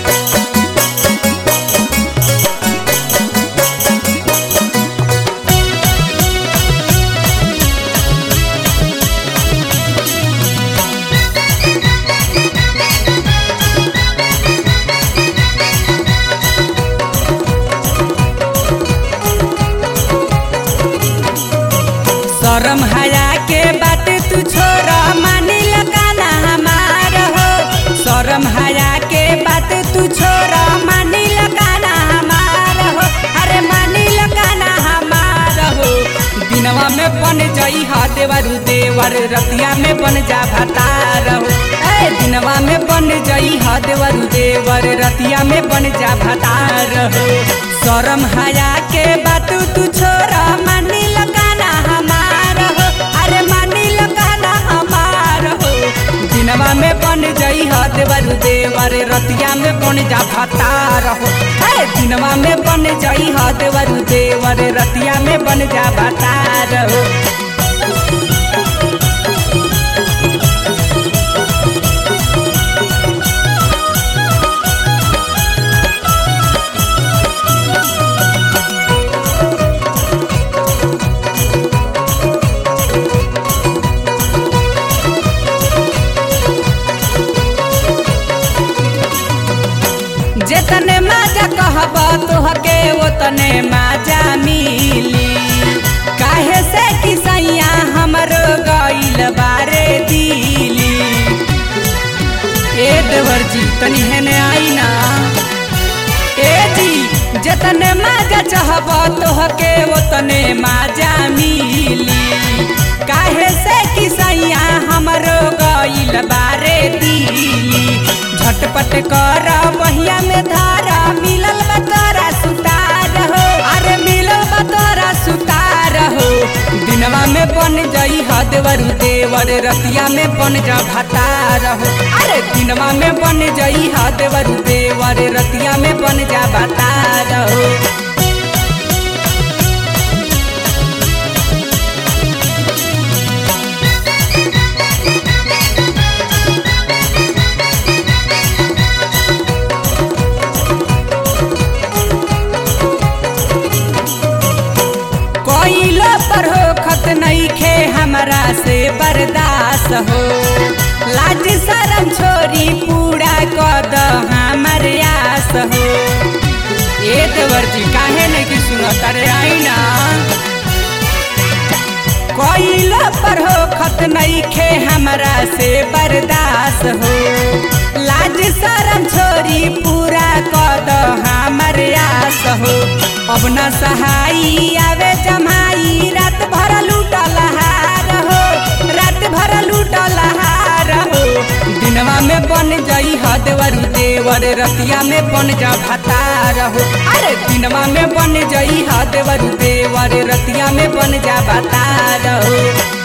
शरम हया के बात तू छोड़ मानी लगाना हमार हो। शरम हया के बात तू छोड़ मानी लगाना हमार हो। अरे मानी लगाना हमार हो। दिनवा में बन जाई हा देवर देवर रतिया में बन जा भतार हो। दिनवा में बन जाई हा देवर देवर रतिया में बन जा भतार हो। शरम हया के बात तू छोड़ मानी लगाना हमार हो। अरे मानी लगाना हमार हो। दिनवा में बन जाई हा देवर देवर रतिया में बन जा भतार हो। दिनवा में बन जाई हा देवर देवर रतिया में बन जा भतार हो। जेतने माजा कहब तोहके ओतने माजा मिली। काहे से कि सैया हमरो गइल बारे दिली। ए देवर जी तनी हेने आई ना। ए जी जेतने माजा चाहब तोहके ओतने माजा मिली। काहे से कि सैया हमरो गइल बारे दिली। झटपट कर बहिया में धारा मिलल बतरा सुतार हो। अरे मिलल बतरा सुतार हो। दिनवा में बन जाई हा देवर देवर रतिया में बन जा भतार हो। अरे दिनवा में बन जाई हा देवर देवर रतिया में बन जा भतार हो। पर हो खत नहीं खे हमरा से बर्दाश्त हो। लाज शरम छोरी पूरा कद हमर आस हो। ए देवर जी काहे नहीं कि सुनो तारे आई ना। कोइल पर हो खत नहीं खे हमरा से बर्दाश्त हो। लाज शरम छोरी पूरा कद हमर आस हो। अब न सहाई आवे जमाई रात भर लूटल हार हो। रात भर लूटल हार हो। दिनवा में बन जाई हा देवर देवर रतिया में बन जा भतार हो। अरे दिनवा में बन जाई हा देवर देवर रतिया में बन जा भतार हो।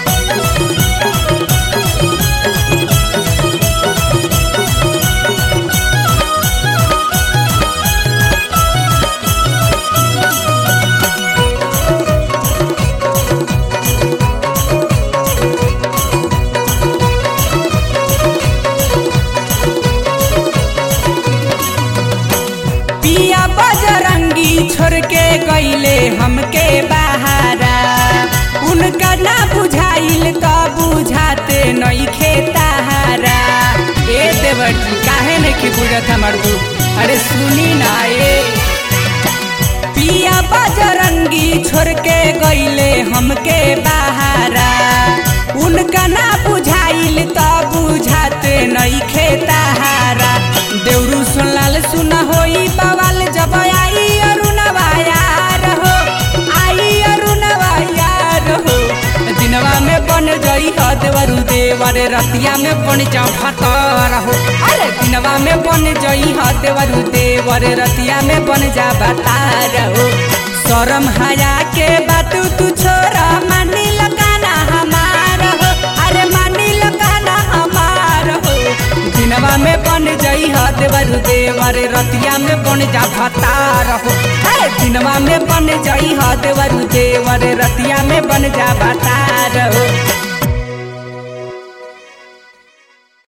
छोड़ के गईले हमके बहारा। उनका ना बुझाइल तो बुझाते नहीं खेताहारा। ए देवर जी काहे नहीं कि बुझत हमर दुख। अरे सुनी ना ए पिया बजरंगी छोड़ के गईले हमके बहारा। उनका ना बुझाइल तो बुझाते नहीं खेताहारा। देवरू सुनलाल सुना होई बवाल जब आई अरुणवा यार हो। आई अरुणवा यार हो। दिनवा में बन जाई हा देवर देवर रतिया में बन जा भतार हो। अरे दिनवा में बन जाई हा देवर देवर रतिया में बन जा भतार हो। शरम हया के बात तू छोड़ मानी लगाना हमार हो। अरे मानी लगाना हमार हो। दिनवा में बन जाई हा देवर देवर रतिया में बन जा भतार हो। दिनवा में बन जाई हा देवर देवर रतिया में बन जा भतार हो।